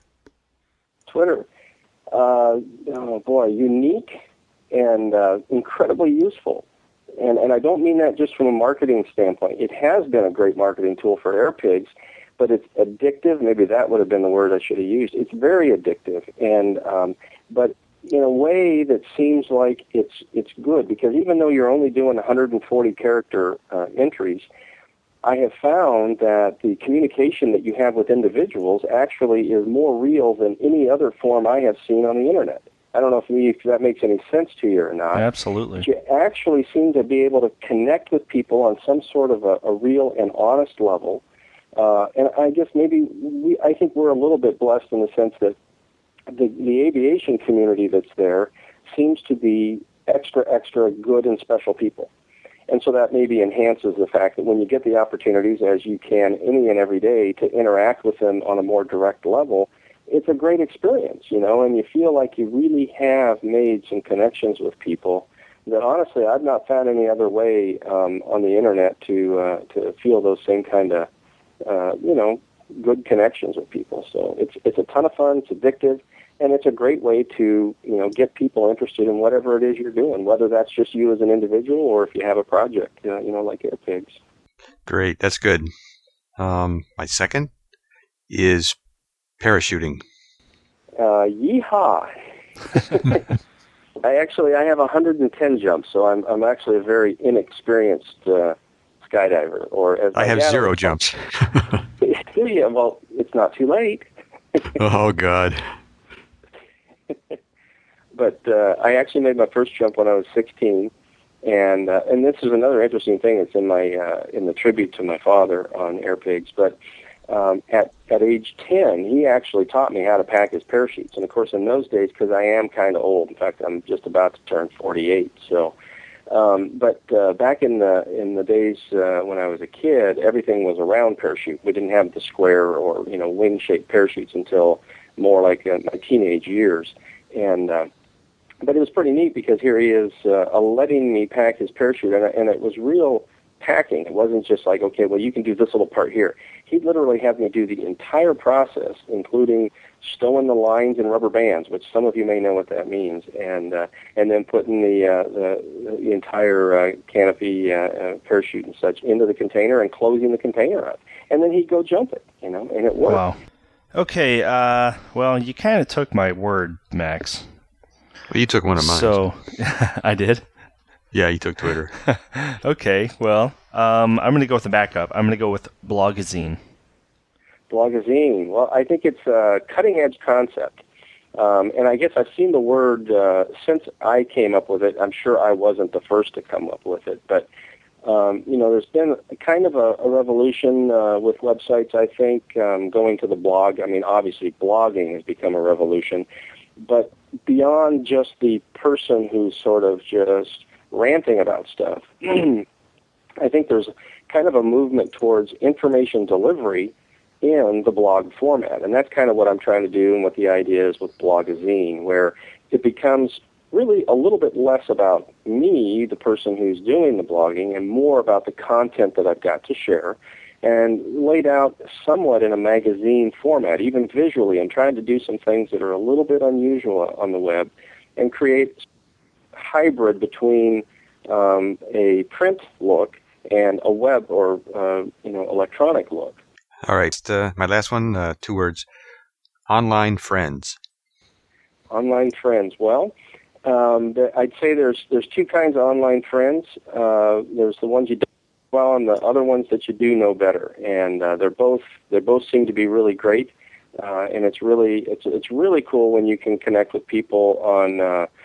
Oh boy, unique and incredibly useful. And I don't mean that just from a marketing standpoint. It has been a great marketing tool for AirPigs, but it's addictive. Maybe that would have been the word I should have used. It's very addictive, and but in a way that seems like it's good, because even though you're only doing 140 character entries, I have found that the communication that you have with individuals actually is more real than any other form I have seen on the internet. I don't know if that makes any sense to you or not. Absolutely. But you actually seem to be able to connect with people on some sort of a real and honest level. And I guess I think we're a little bit blessed in the sense that the aviation community that's there seems to be extra good and special people. And so that maybe enhances the fact that when you get the opportunities, as you can any and every day, to interact with them on a more direct level, it's a great experience, and you feel like you really have made some connections with people that, honestly, I've not found any other way on the internet to feel those same kind of, good connections with people. So it's a ton of fun. It's addictive, and it's a great way to get people interested in whatever it is you're doing, whether that's just you as an individual or if you have a project, like AirPigs. Great, that's good. My second is parachuting. Yeehaw! I have 110 jumps, so I'm actually a very inexperienced skydiver. Or as I have 0 jumps. Yeah, well, it's not too late. Oh God! But I actually made my first jump when I was 16, and this is another interesting thing. It's in the tribute to my father on AirPigs. But at age 10, he actually taught me how to pack his parachutes. And of course, in those days, because I am kind of old. In fact, I'm just about to turn 48. So, but back in the days when I was a kid, everything was a round parachute. We didn't have the square or wing-shaped parachutes until more like my teenage years. And but it was pretty neat because here he is letting me pack his parachute, and it was real packing. It wasn't just like, okay, well, you can do this little part here. He literally had me do the entire process, including stowing the lines and rubber bands, which some of you may know what that means, and then putting the entire canopy, parachute and such into the container and closing the container up. And then he'd go jump it, and it worked. Wow. Okay, well, you kind of took my word, Max. Well, you took one of mine. So, I did? Yeah, you took Twitter. Okay, well, I'm going to go with the backup. I'm going to go with Blogazine. Blogazine. Well, I think it's a cutting-edge concept. And I guess I've seen the word since I came up with it. I'm sure I wasn't the first to come up with it. But, there's been kind of a revolution with websites, I think, going to the blog. I mean, obviously, blogging has become a revolution. But beyond just the person who's sort of just ranting about stuff, I think there's kind of a movement towards information delivery in the blog format. And that's kind of what I'm trying to do and what the idea is with Blogazine, where it becomes really a little bit less about me, the person who's doing the blogging, and more about the content that I've got to share, and laid out somewhat in a magazine format, even visually. I'm trying to do some things that are a little bit unusual on the web and create hybrid between a print look and a web or electronic look. All right, my last one, 2 words: online friends. Online friends. Well, I'd say there's 2 kinds of online friends. There's the ones you don't know well, and the other ones that you do know better. And they both seem to be really great. And it's really cool when you can connect with people on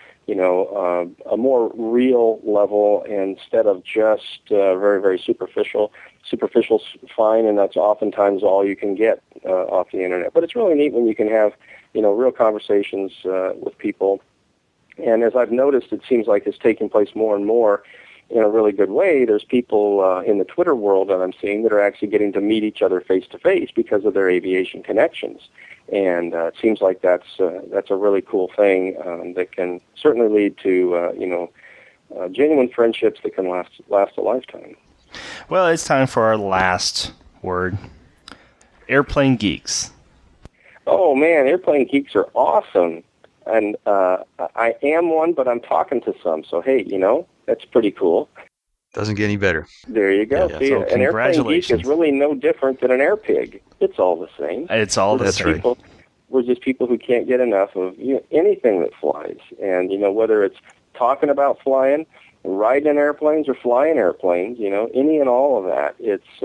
a more real level instead of just very, very superficial. Superficial's fine, and that's oftentimes all you can get off the internet. But it's really neat when you can have, real conversations with people. And as I've noticed, it seems like it's taking place more and more in a really good way. There's people in the Twitter world that I'm seeing that are actually getting to meet each other face-to-face because of their aviation connections. And it seems like that's a really cool thing that can certainly lead to genuine friendships that can last a lifetime. Well, it's time for our last word: airplane geeks. Oh man, airplane geeks are awesome, and I am one, but I'm talking to some. So hey, that's pretty cool. Doesn't get any better. There you go. Yeah, see, so an airplane geek is really no different than an airpig. It's all the same. It's all the same. We're just people who can't get enough of anything that flies. And, whether it's talking about flying, riding in airplanes, or flying airplanes, any and all of that.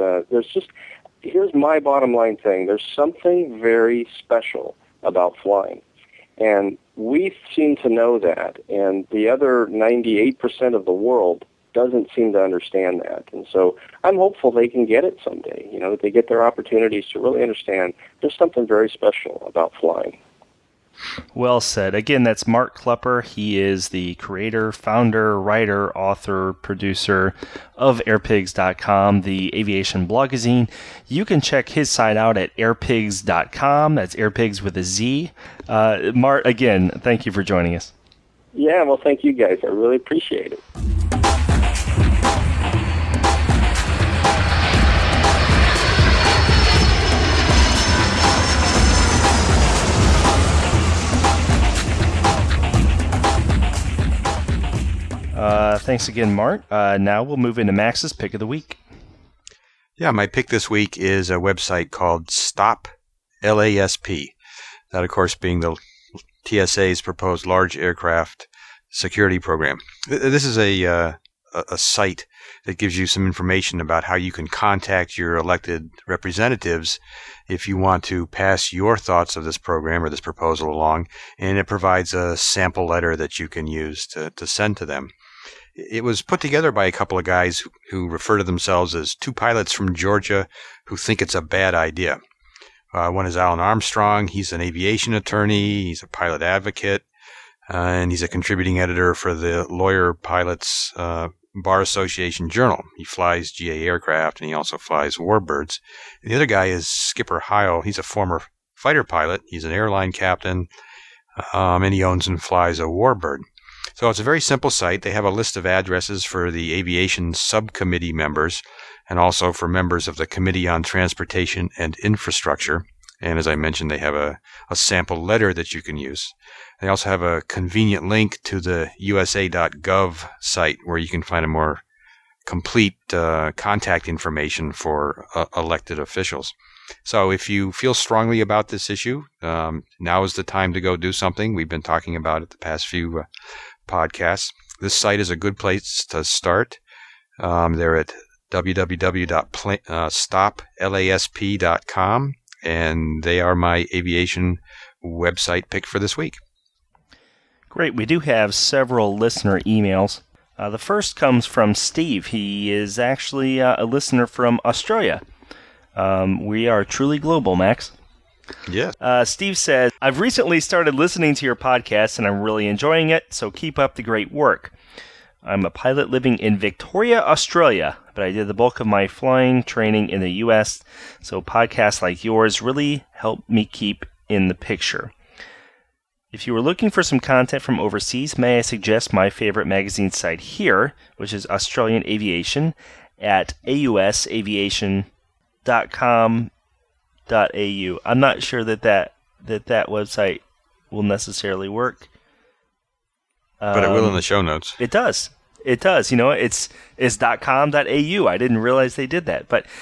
Here's my bottom line thing. There's something very special about flying. And we seem to know that. And the other 98% of the world doesn't seem to understand that. And so I'm hopeful they can get it someday, that they get their opportunities to really understand there's something very special about flying. Well said. Again, that's Mark Klepper. He is the creator, founder, writer, author, producer of airpigs.com, the aviation blogazine. You can check his site out at airpigs.com. That's airpigs with a Z. Mark, again, thank you for joining us. Yeah, well, thank you guys. I really appreciate it. Thanks again, Mart. Now we'll move into Max's Pick of the Week. Yeah, my pick this week is a website called Stop LASP. That, of course, being the TSA's proposed large aircraft security program. This is a site that gives you some information about how you can contact your elected representatives if you want to pass your thoughts of this program or this proposal along, and it provides a sample letter that you can use to send to them. It was put together by a couple of guys who refer to themselves as two pilots from Georgia who think it's a bad idea. One is Alan Armstrong. He's an aviation attorney. He's a pilot advocate, and he's a contributing editor for the Lawyer Pilots Bar Association Journal. He flies GA aircraft, and he also flies Warbirds. The other guy is Skipper Heil. He's a former fighter pilot. He's an airline captain, and he owns and flies a Warbird. So it's a very simple site. They have a list of addresses for the aviation subcommittee members and also for members of the Committee on Transportation and Infrastructure. And as I mentioned, they have a sample letter that you can use. They also have a convenient link to the USA.gov site where you can find a more complete contact information for elected officials. So if you feel strongly about this issue, now is the time to go do something. We've been talking about it the past few podcasts. This site is a good place to start. They're at www.stoplasp.com, and they are my aviation website pick for this week. Great. We do have several listener emails. The first comes from Steve. He is actually a listener from Australia. We are truly global, Max. Yes. Steve says, I've recently started listening to your podcast, and I'm really enjoying it, so keep up the great work. I'm a pilot living in Victoria, Australia, but I did the bulk of my flying training in the U.S., so podcasts like yours really help me keep in the picture. If you were looking for some content from overseas, may I suggest my favorite magazine site here, which is Australian Aviation at ausaviation.com.au. I'm not sure that website will necessarily work. But it will in the show notes. It does. You know, it's .com.au. I didn't realize they did that. But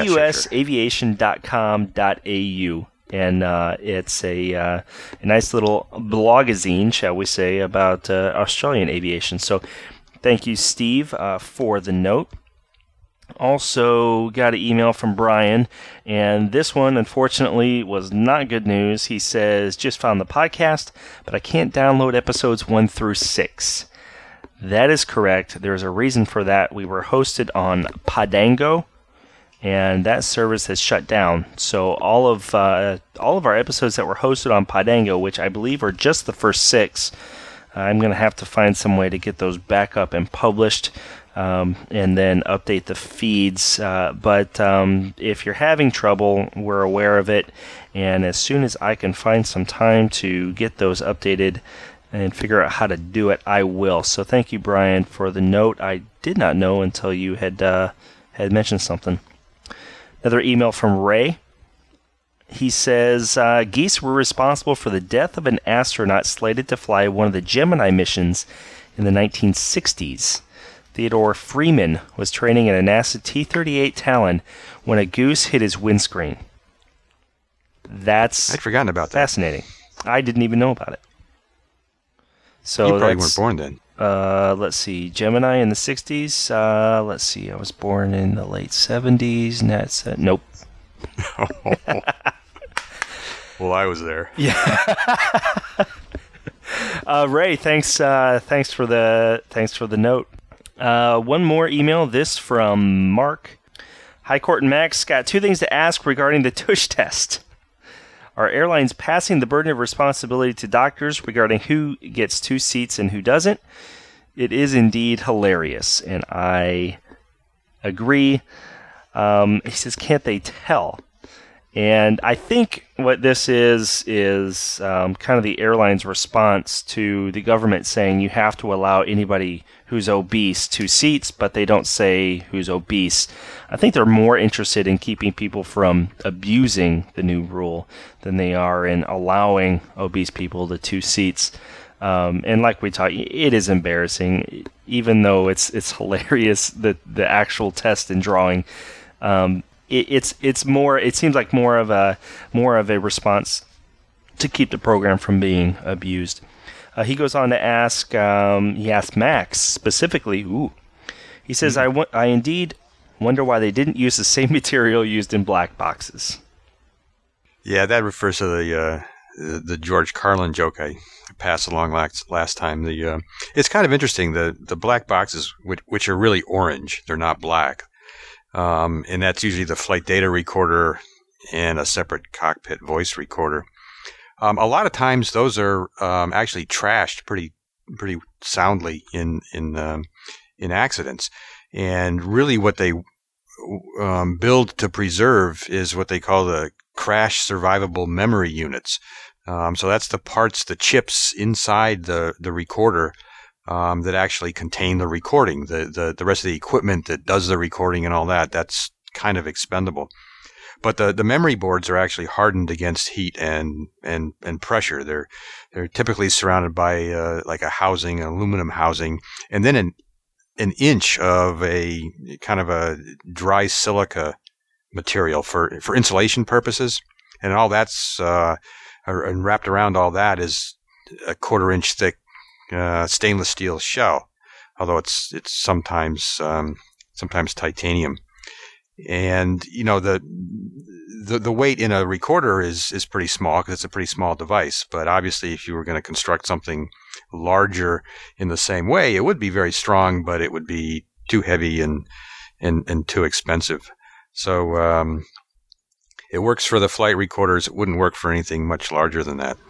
ausaviation.com.au. And it's a nice little blogazine, shall we say, about Australian aviation. So thank you, Steve, for the note. Also got an email from Brian, and this one, unfortunately, was not good news. He says, just found the podcast, but I can't download episodes 1 through 6. That is correct. There's a reason for that. We were hosted on Podango, and that service has shut down. So all of our episodes that were hosted on Podango, which I believe are just the first 6, I'm going to have to find some way to get those back up and published. And then update the feeds. But if you're having trouble, we're aware of it. And as soon as I can find some time to get those updated and figure out how to do it, I will. So thank you, Brian, for the note. I did not know until you had mentioned something. Another email from Ray. He says, geese were responsible for the death of an astronaut slated to fly one of the Gemini missions in the 1960s. Theodore Freeman was training in a NASA T-38 Talon when a goose hit his windscreen. I'd forgotten about that. Fascinating. I didn't even know about it. So you probably weren't born then. Let's see. Gemini in the 60s. Let's see. I was born in the late 70s. Nope. Well, I was there. Yeah. Ray, thanks for the note. One more email, this from Mark. Hi, Court and Max. Got 2 things to ask regarding the tush test. Are airlines passing the burden of responsibility to doctors regarding who gets 2 seats and who doesn't? It is indeed hilarious, and I agree. He says, can't they tell? And I think what this is kind of the airline's response to the government saying you have to allow anybody who's obese 2 seats, but they don't say who's obese. I think they're more interested in keeping people from abusing the new rule than they are in allowing obese people the 2 seats. And like we talked, it is embarrassing, even though it's hilarious, the actual test and drawing. It's more. It seems like more of a response to keep the program from being abused. He goes on to ask. He asked Max specifically. He says, I indeed wonder why they didn't use the same material used in black boxes. Yeah, that refers to the George Carlin joke I passed along last time. It's kind of interesting. The black boxes, which are really orange, they're not black, and that's usually the flight data recorder and a separate cockpit voice recorder. A lot of times, those are actually trashed pretty soundly in accidents, and really what they build to preserve is what they call the crash survivable memory units. So that's the parts, the chips inside the recorder that actually contain the recording. The rest of the equipment that does the recording and all that, that's kind of expendable. But the memory boards are actually hardened against heat and pressure. They're typically surrounded by like a housing, an aluminum housing, and then an inch of a kind of a dry silica material for insulation purposes, and all that's and wrapped around all that is a 1/4 inch thick stainless steel shell, although it's sometimes titanium. And the weight in a recorder is pretty small because it's a pretty small device. But obviously, if you were going to construct something larger in the same way, it would be very strong, but it would be too heavy and too expensive. So it works for the flight recorders. It wouldn't work for anything much larger than that.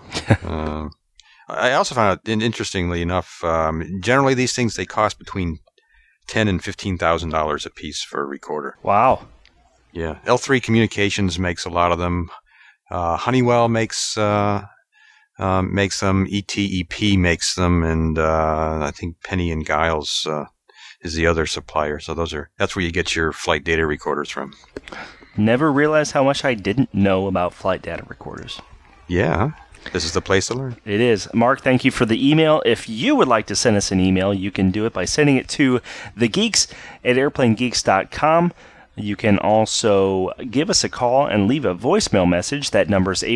I also found out, interestingly enough, generally these things, they cost between $10,000 and $15,000 a piece for a recorder. Wow. Yeah. L3 Communications makes a lot of them. Honeywell makes them. ETEP makes them, and I think Penny and Giles is the other supplier. So that's where you get your flight data recorders from. Never realized how much I didn't know about flight data recorders. Yeah. This is the place to learn. It is. Mark, thank you for the email. If you would like to send us an email, you can do it by sending it to thegeeks@airplanegeeks.com. You can also give us a call and leave a voicemail message. That number is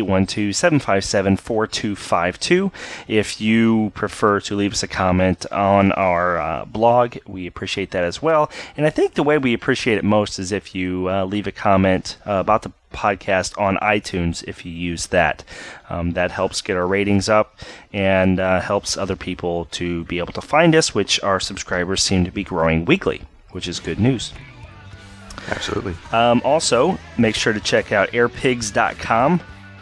812-757-4252. If you prefer to leave us a comment on our blog, we appreciate that as well. And I think the way we appreciate it most is if you leave a comment about the podcast on iTunes, if you use that. That helps get our ratings up and helps other people to be able to find us, which our subscribers seem to be growing weekly, which is good news. Absolutely. Also, make sure to check out airpigs.com.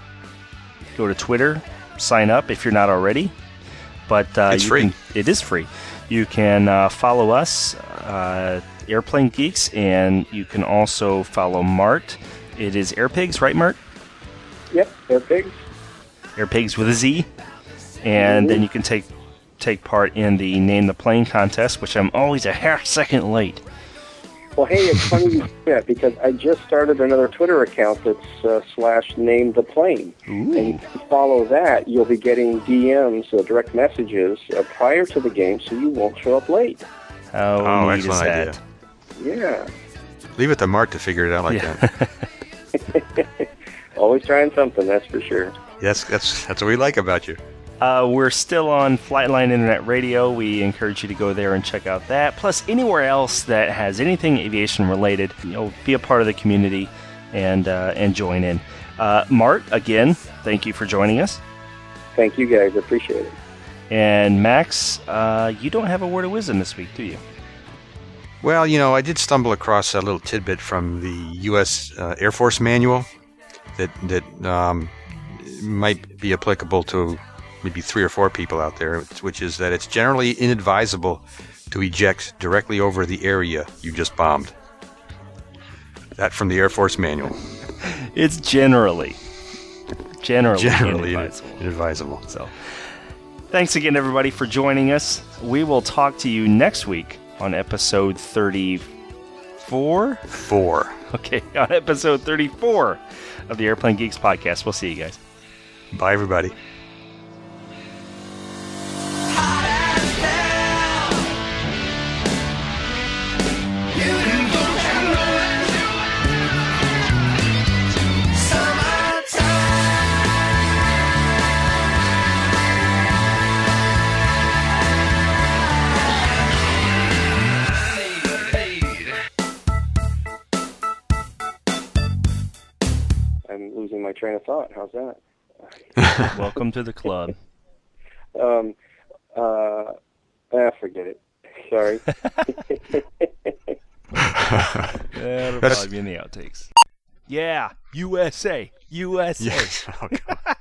Go to Twitter, sign up if you're not already. But it's free. It is free. You can follow us, Airplane Geeks, and you can also follow Mart. It is Airpigs, right, Mart? Yep, Airpigs. Airpigs with a Z. And then you can take part in the Name the Plane contest, which I'm always a half second late. Well, hey, it's funny you say that because I just started another Twitter account that's /NameThePlane. And if you follow that, you'll be getting DMs, direct messages, prior to the game, so you won't show up late. How neat is excellent that? idea. Yeah. Leave it to Mark to figure it out like that. Always trying something, that's for sure. Yes, that's what we like about you. We're still on Flightline Internet Radio. We encourage you to go there and check out that. Plus, anywhere else that has anything aviation related, be a part of the community and join in. Mart, again, thank you for joining us. Thank you, guys. Appreciate it. And Max, you don't have a word of wisdom this week, do you? Well, I did stumble across a little tidbit from the U.S. Air Force manual that might be applicable to maybe 3 or 4 people out there, which is that it's generally inadvisable to eject directly over the area you just bombed. That from the Air Force manual. It's generally inadvisable. So, thanks again, everybody, for joining us. We will talk to you next week on episode 34? 4. Okay, on episode 34 of the Airplane Geeks podcast. We'll see you guys. Bye, everybody. my train of thought. How's that? Welcome to the club. Forget it. Sorry. That'll probably be in the outtakes. Yeah, USA. Yes. Oh, God.